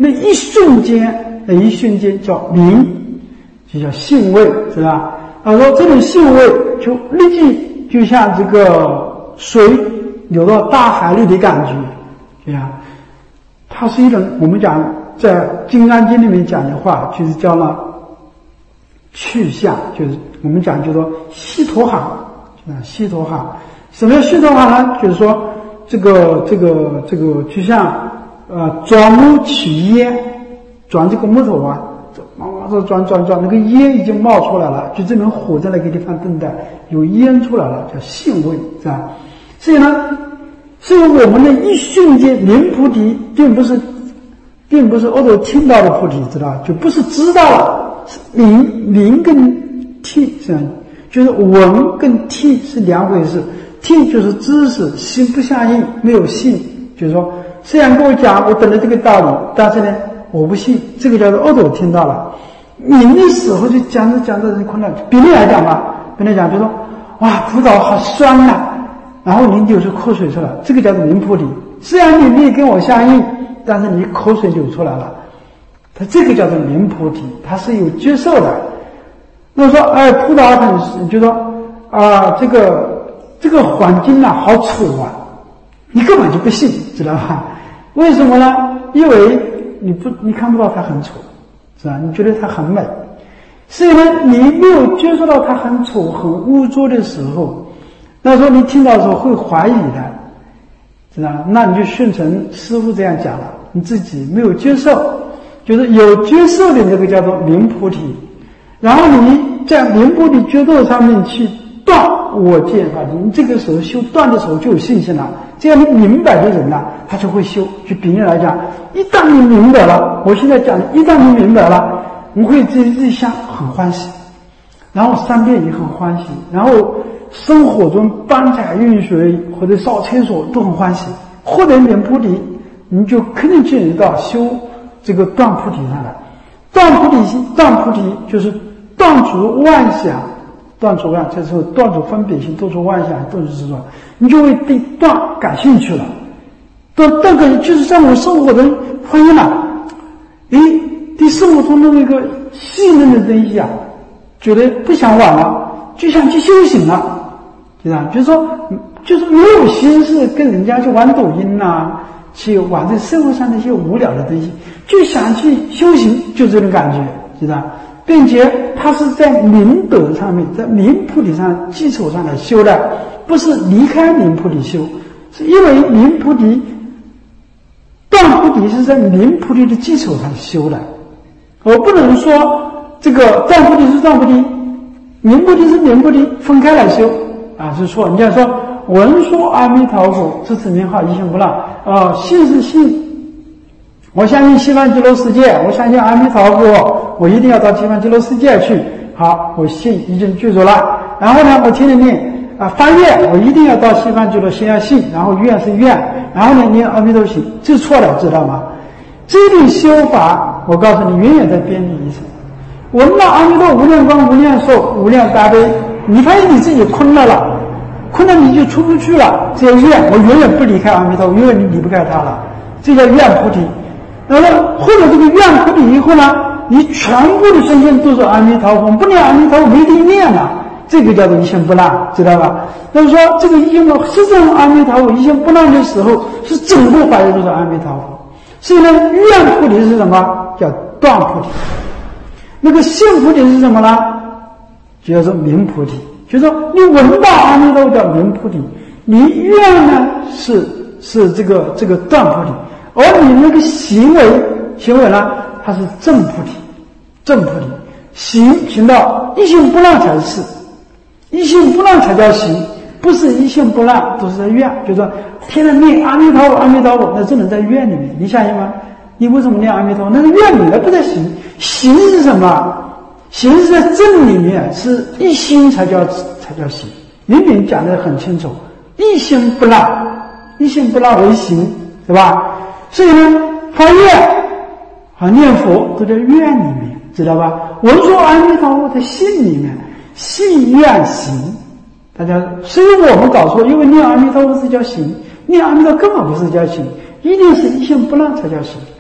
Speaker 1: 那一瞬间，那一瞬间叫明，就叫性味，是吧？他说这种性味就立即就像这个水流到大海里的感觉，这样，它是一种我们讲在《金刚经》里面讲的话，就是叫了去相，就是我们讲叫做悉陀行，啊，悉陀行。什么叫悉陀行呢？就是说这个这个这个就像呃转木取烟，转这个木头啊。往这转转转，那个烟已经冒出来了，就证明火在那个地方炖的，有烟出来了，叫性味，是吧？所以呢，所以我们的一瞬间明菩提，并不是，并不是阿耨听到的菩提，知道？就不是知道了，是明明跟听是吧？就是闻跟听是两回事，听就是知识，心不相应，没有信，就是说，虽然跟我讲我懂了这个道理，但是呢。我不信，这个叫做阿耨听到了。明的时候就讲着讲着就困了。比例来讲吧，比例讲就说，哇，葡萄好酸呐、啊，然后你流出口水出来，这个叫做明菩提。虽然你没跟我相应，但是你口水流出来了，它这个叫做明菩提，它是有接受的。那么说，哎，葡萄很，就说啊、呃，这个这个环境啊好丑啊，你根本就不信，知道吧？为什么呢？因为你不，你看不到它很丑，是吧？你觉得它很美，所以呢，你没有接触到它很丑、很污浊的时候，那时候你听到的时候会怀疑的，知道？那你就顺承师父这样讲了，你自己没有接受，就是有接受的那个叫做明菩提，然后你在明菩提觉悟上面去断我见法界，你这个时候修断的时候就有信心了。这样你明白的人呢，他就会修。就比喻来讲，一旦你明白了，我现在讲的，一旦你明白了，你会自己自己想很欢喜，然后三遍也很欢喜，然后生活中搬柴运水或者扫厕所都很欢喜。获得明菩提，你就肯定进入到修这个断菩提上来。断菩提心，断菩提就是断除妄想。断除妄，这时候断除分别心，断除妄想，断除执着，你就会对断感兴趣了。断断感就是在我生活中发现了，诶，对生活中的那个细嫩的东西啊，觉得不想玩了，就想去修行了，对吧？就是说，就是没有心思跟人家去玩抖音呐、啊，去玩这生活上的一些无聊的东西，就想去修行，就这种感觉，知道？并且他是在明德上面，在明菩提上基础上来修的，不是离开明菩提修，是因为明菩提断菩提是在明菩提的基础上修的。我不能说这个断菩提是断菩提，明菩提是明菩提，分开来修啊，是错。人家说闻说阿弥陀佛，持持名号一心不乱啊，信是信。我相信西方极乐世界，我相信阿弥陀佛，我一定要到西方极乐世界去。好，我信已经具足了。然后呢，我天天念啊发愿，我一定要到西方极乐，先要信，然后愿是愿，然后呢念阿弥陀佛，这是错的，知道吗？这种修法，我告诉你，远远在边地一层。闻到阿弥陀无量光、无量寿、无量大悲，你发现你自己困了了，困了你就出不去了。这叫愿，我永远不离开阿弥陀佛，因为你离不开他了，这叫愿菩提。然后获得这个愿菩提以后呢，你全部的身心都是阿弥陀佛，不念阿弥陀佛没地念了，这个叫做一心不乱，知道吧？那么说这个一心不是这种阿弥陀佛一心不乱的时候，是整个法界都是阿弥陀佛。所以呢，愿菩提是什么？叫断菩提。那个性菩提是什么呢？就叫做明菩提。就是说你闻到阿弥陀佛叫明菩提，你愿呢是是这个这个断菩提。而你那个行为行为呢，它是正菩提，正菩提行行到一心不乱才是，一心不乱才叫行，不是一心不乱都是在愿，就是说天天念阿弥陀佛阿弥陀佛，那只能在愿里面，你相信吗？你为什么念阿弥陀佛？那是愿里面不在行，行是什么？行是在正里面，是一心才叫才叫行，明明讲得很清楚，一心不乱，一心不乱为行，是吧？所以呢，发愿啊念佛都在愿里面，知道吧？闻说阿弥陀佛在心里面，信愿行。大家，所以我们搞错，因为念阿弥陀佛是叫行，念阿弥陀佛根本不是叫行，一定是一心不乱才叫行，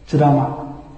Speaker 1: 知道吗？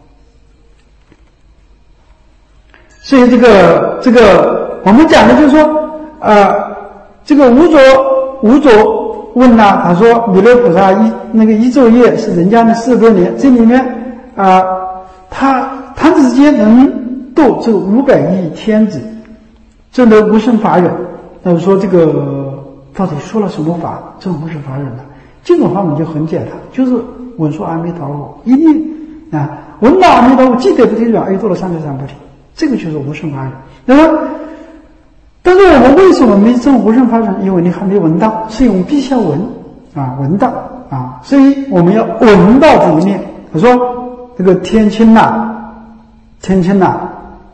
Speaker 1: 所以这个这个我们讲的就是说，呃，这个无着无着问呐，他说弥勒菩萨一那个一昼夜是人家的四十多年，这里面啊、呃，他弹指之间能度这五百亿天子，证得无生法忍。那就说这个到底说了什么法证无生法忍呢？这种法门就很简单，就是闻说阿弥陀佛，一念啊，闻到阿弥陀佛，即得菩提软，而度了三藐三菩提，这个就是无生法忍。那么，但是我们为什么没证无生法忍？因为你还没闻到，所以我们必须要闻啊，闻到啊，所以我们要闻到这一念。他说这个天亲呐，天亲呐，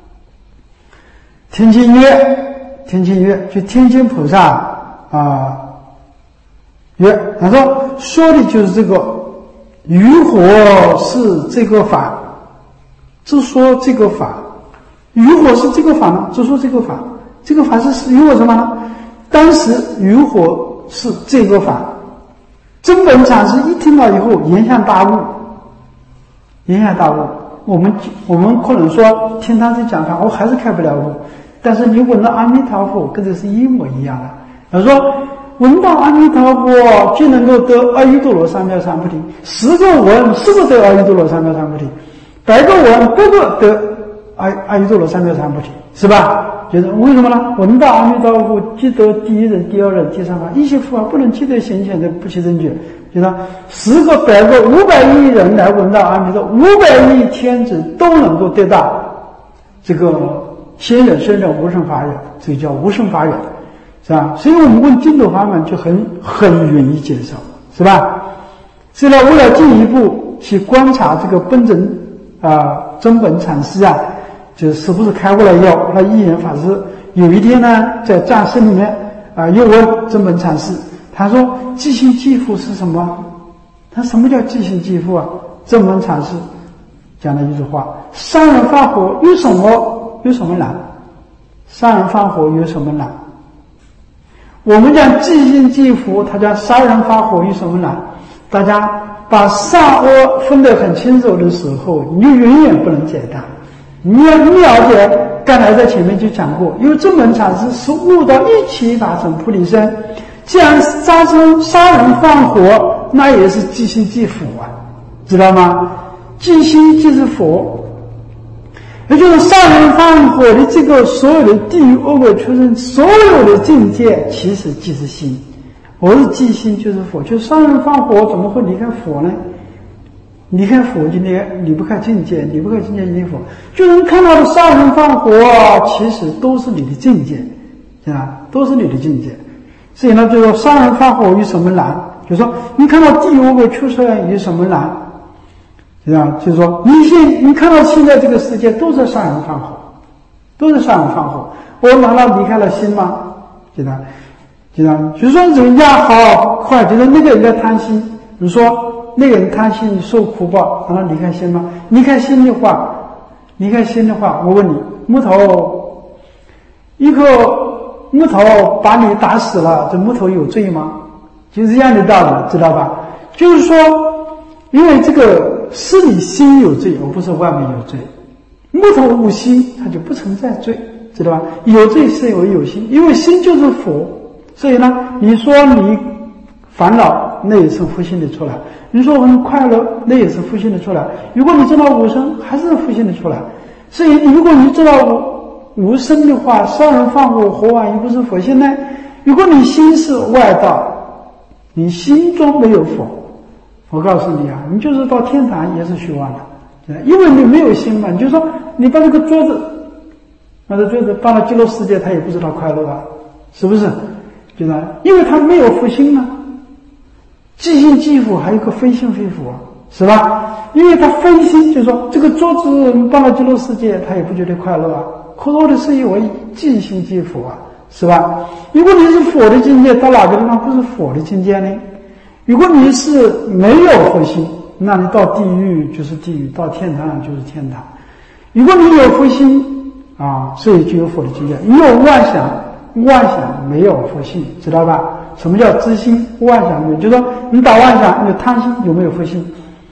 Speaker 1: 天亲曰。天亲曰，就天亲菩萨啊曰，他说说的就是这个于火是这个法，就说这个法，于火是这个法呢，就说这个法，这个法是于火什么呢？当时于火是这个法，真本禅师一听到以后，言下大悟，言下大悟。我们我们可能说听他这讲法，我还是开不了悟。但是你闻到阿弥陀佛，跟这是一模一样的。他说，闻到阿弥陀佛，就能够得阿耨多罗三藐三菩提。十个闻，十个得阿耨多罗三藐三菩提；百个闻，百个得阿阿耨多罗三藐三菩提，是吧？就是为什么呢？闻到阿弥陀佛，即得第一人、第二人、第三法，一切佛法不能即得显前的不起正觉。就是十个、百个、五百亿人来闻到阿弥陀，五百亿天子都能够得到这个。先忍生忍无生法忍，这个叫无生法忍，是吧？所以我们问净土法门就很很容易接受，是吧？所以呢，为了进一步去观察这个本真啊、呃、真本禅师啊，就是不是开过来要那一言法师有一天呢，在藏室里面啊、呃、又问真本禅师，他说即心即佛是什么？他什么叫即心即佛啊？真本禅师讲了一句话：杀人放火有什么？有什么难？杀人放火有什么难？我们讲即心即佛，他讲杀人放火有什么难？大家把善恶分得很清楚的时候，你就永远不能解答。你要了解，刚才在前面就讲过，因为真本禅师是悟到一切大乘菩提身，既然杀生杀人放火，那也是即心即佛啊，知道吗？即心即是佛。也就是杀人放火的这个所有的地狱恶鬼畜生，所有的境界其实即是心。我是即心就是佛，就杀人放火怎么会离开佛呢？离开佛就离离不开境界，离不开境界离佛。就能看到的杀人放火，其实都是你的境界，是吧？都是你的境界。所以呢，就说杀人放火有什么难？就说你看到地狱恶鬼畜生有什么难？是吧？就是说，你现你看到现在这个世界都是杀人放火，都是杀人放火。我难道离开了心吗？知道？知道？就是说人家好快，就是那个人在贪心，你说那个人贪心受苦报，难道离开心吗？离开心的话，离开心的话，我问你，木头一棵木头把你打死了，这木头有罪吗？就是这样的道理，知道吧？就是说，因为这个。是你心有罪，而不是外面有罪。木头无心，它就不存在罪，知道吧？有罪是因为有心，因为心就是佛，所以呢，你说你烦恼，那也是复心的出来；你说很快乐，那也是复心的出来。如果你知道无生，还是复心的出来。所以，如果你知道无无生的话，杀人放火，火往又不是佛性呢？如果你心是外道，你心中没有佛。我告诉你啊，你就是到天堂也是虚妄的，因为你没有心嘛。你就说你把这个桌子，把这桌子放到极乐世界，他也不知道快乐啊，是不是？对吧？因为他没有佛心啊。即心即佛，还有一个非心非佛，是吧？因为他非心，就是说这个桌子放到极乐世界，他也不觉得快乐啊。可乐的是因为即心即佛啊，是吧？如果你是佛的境界，到哪个地方不是佛的境界呢？如果你是没有佛心，那你到地狱就是地狱，到天堂就是天堂。如果你有佛心啊，所以就有佛的境界。你有妄想，妄想没有佛性，知道吧？什么叫知心？妄想没有，就是说你打妄想，你有贪心，有没有佛性？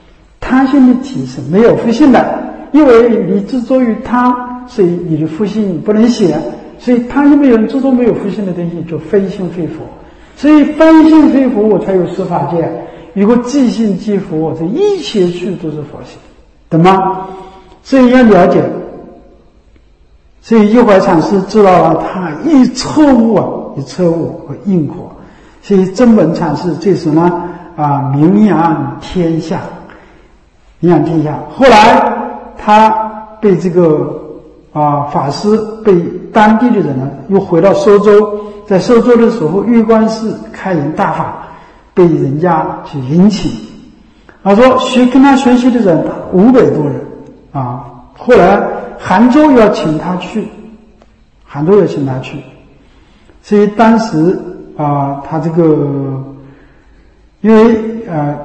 Speaker 1: 他心的体是没有复性的，因为你执着于他，所以你的复性不能显，所以他心没有执着没有复性的东西就非性非佛，所以非性非佛我才有十法界。如果即性即佛，这一切处都是佛性，懂吗？所以要了解。所以一怀禅师知道了他一彻悟啊，一彻悟和因果。所以真本禅师这时呢啊名扬天下，名扬天下。后来他被这个啊法师被当地的人呢又回到收州，在收州的时候，月光寺开营大法。被人家去引起，他说学跟他学习的人五百多人啊。后来杭州要请他去，杭州要请他去，所以当时啊，他这个因为呃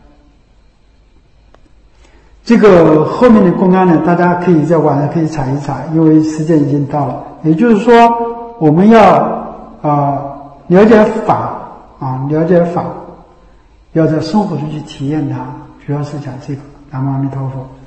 Speaker 1: 这个后面的公案呢，大家可以在网上可以查一查，因为时间已经到了。也就是说，我们要啊了解法啊，了解法。要在生活中去体验它，主要是讲这个。南无阿弥陀佛。